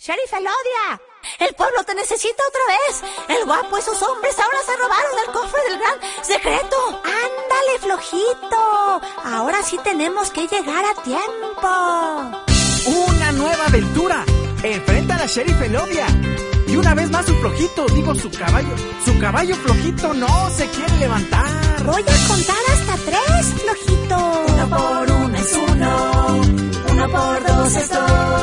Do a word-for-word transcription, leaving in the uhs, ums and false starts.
¡Sheriff Elodia! ¡El pueblo te necesita otra vez! ¡El guapo y sus hombres ahora se robaron el cofre del gran secreto! ¡Ándale, flojito! Ahora sí tenemos que llegar a tiempo. ¡Una nueva aventura! Enfrenta a la Sheriff Elodia. Y una vez más su flojito, digo su caballo. Su caballo flojito no se quiere levantar. Voy a contar hasta tres, flojito. Uno por uno es uno. Uno por dos es dos.